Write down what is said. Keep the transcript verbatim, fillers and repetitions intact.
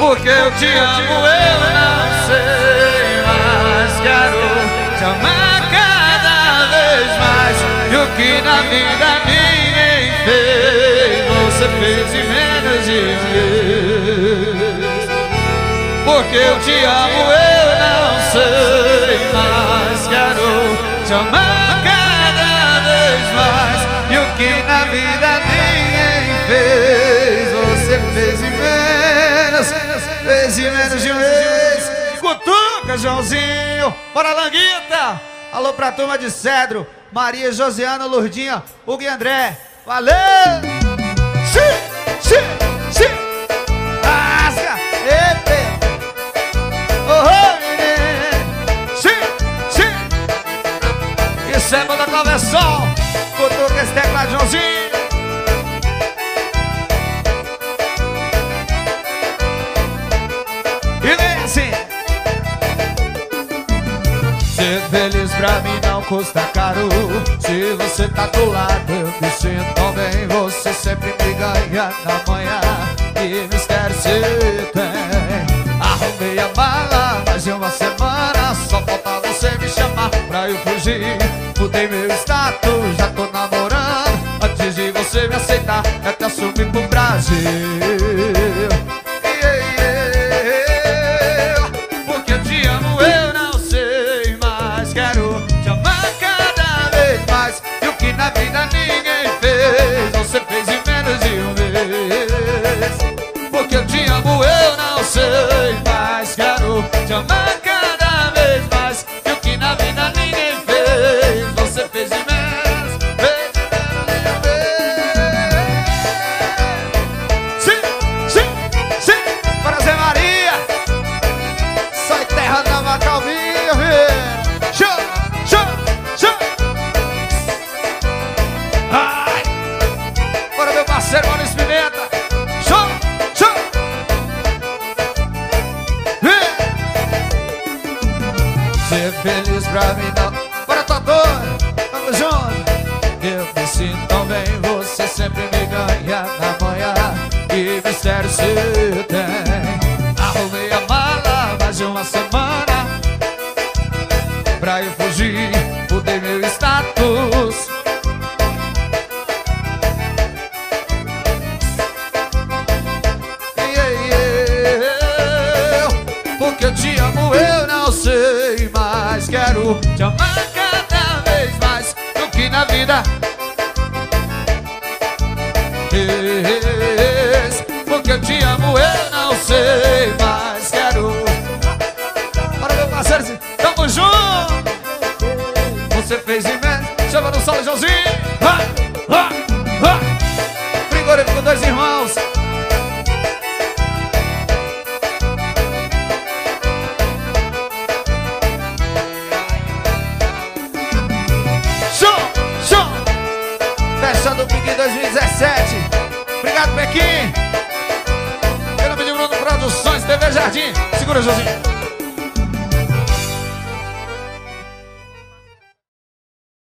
Porque eu te amo, eu não sei mais. Quero te amar cada vez mais. E o que na vida ninguém fez, você fez em menos de vez. Porque eu te amo, eu não sei mais. Quero te amar cada vez mais. E o que na vida ninguém fez, você fez em menos, fez em menos de um mês. Cutuca, Joãozinho. Bora, Languita. Alô pra turma de Cedro, Maria, Josiana, Lourdinha, Hugo e André. Valeu! Sim, sim, sim. Rasga, epe. Oh, menino. Sim, sim. Isso é banda Clavesol. Cutuca esse teclado, Joãozinho. E vem assim. Ser feliz pra mim não custa caro. Se você tá do lado eu me sinto tão bem. Você sempre me ganha na manhã. Que mistério você tem. Arrumei a mala, mais de uma semana. Só falta você me chamar pra eu fugir. Mudei meu status, já tô namorando. Antes de você me aceitar, eu até assumi pro Brasil. Porque eu te amo, eu não sei mais. Quero te amar cada vez mais. E o que na vida ninguém fez, você fez em menos de um mês. Porque eu te amo, eu não sei mais. Quero te amar cada vez mais. E o que na vida ninguém fez, você fez em menos, fez em menos de um mês. Sim, sim, sim. Para Zé Maria. Sai terra da Macalvinha, velho. Show, show, show. Ai. Bora, meu parceiro Maurício Pimenta. Show, show. Vem. Ser feliz pra mim não. Bora, Totô. Tamo junto. Eu me sinto tão bem. Você sempre me ganha na manhã. Que mistério você tem. Arrumei a mala mais de uma semana pra eu fugir. Mudei meu status. Porque eu te amo, eu não sei mais. Quero te amar cada vez mais. Do que na vida fez. Porque eu te amo, eu não sei mais. Quero. Bora, meu parceiro, tamo junto. Você fez em menos. Chama no solo, Joãozinho. Ha, ha, ha. Frigorífico Dois Irmãos. Fechando o Pique dois mil e dezessete. Obrigado, Pequim. Em nome de Bruno Produções, T V Jardim. Segura, Joãozinho.